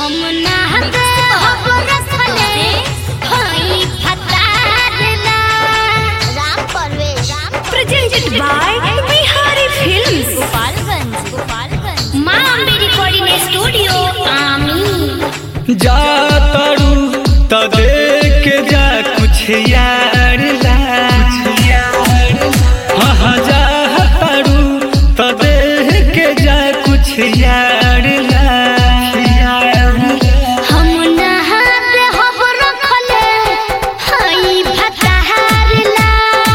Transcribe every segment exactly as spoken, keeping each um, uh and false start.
हम नहाते हब रखले हई फतारला Ram Parvesh presented by Bihari Films. Gopalganj Gopalganj मां अम्बे रिकॉर्डिंग स्टूडियो आमी जा तरू त देख जा कुछ यार ला हाँ हाँ जा तरू त देख जा कुछ यार ला हम नहाते हब रखले हई फतारला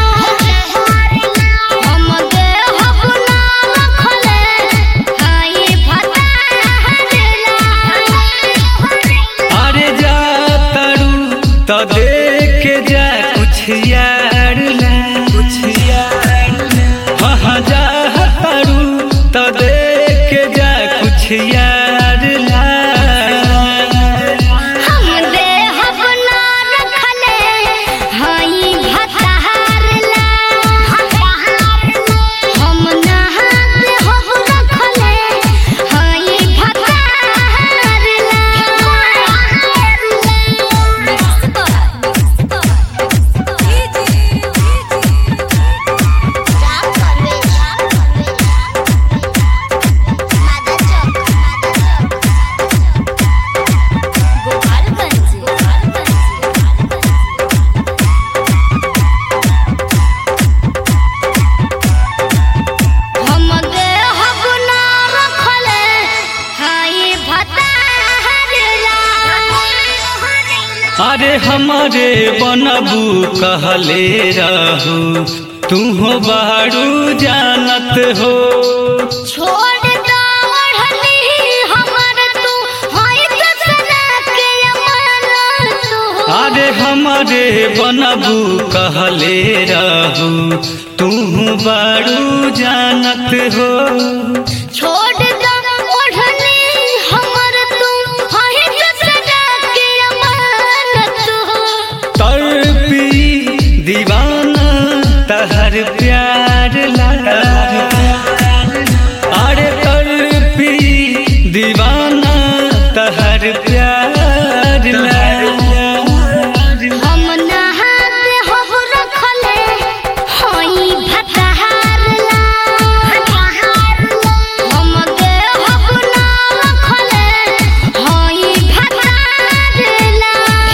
हम दे हब ना रखले हई फतारला अरे जा तरू त देख जा कुछ यार ला कुछ यार हाँ हाँ जा तरू त देख जा कुछ यार ला हम दे हब ना रखले हई फतारला हम नहाते हब रखले हई हम दे हब ना रखले हई फतारला अरे हमारे बनबू कहले रहू तू हो बारू जानत हो छोड़ दो ओढ़नी हमर तू हई दसना के अमानत हो अरे हमारे बनबू कहले रहू तू बारू जानत हो छोड़ दो ओढ़नी हमर तू हई दसना के अमानत हो तड़पी दीवाना तहर प्यार लगा अरे तड़पी दीवाना तहर प्यार लगा हम नहाते हब रखले हई फतारला हम दे हब ना रखले हई फतारला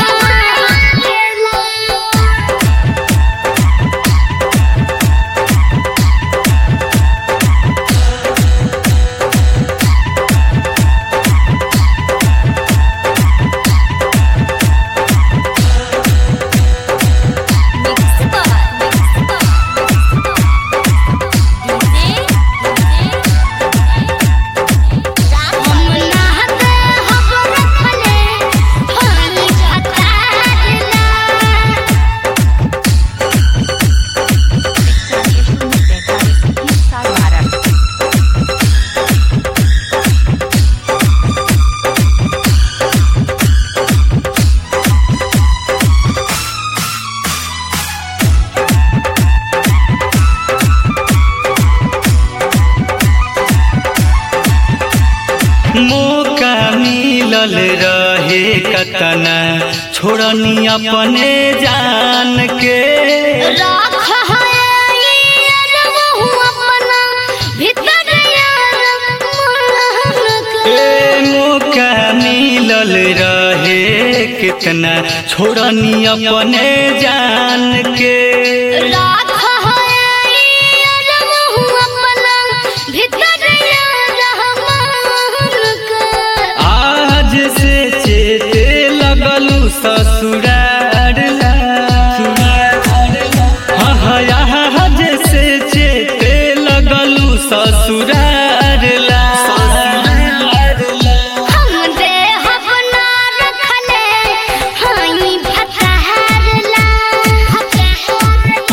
हम नहाते हब रखले हई फतारला मौका मिलल रहे कतना छोड़नी अपने जान के राख हई अरबहु अपना भीतर यार मन के ए मौका मिलल रहे कितना छोड़नी अपने जान के राख हई अरबहु अपना भीतर यार मन के आज से चेते लगलू ससुरार ला हाँ हाँ आज से चेते लगलू ससुरार ला हम दे हब ना रखले हई फतारला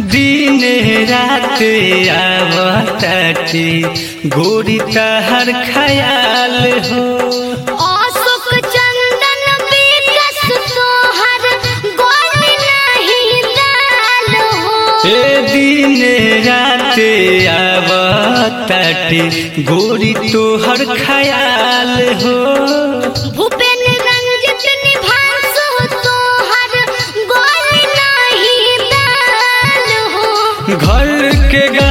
दिन रात आवताटे गोरी तहर ख्याल हो। अशोक चंदन विकस तोहर गोल नहीं दाल हो। ए दिन रात आवताटे गोरी तोहर ख्याल हो। भूपेन रंजित निभांसु तोहर गोल नहीं दाल हो। घर के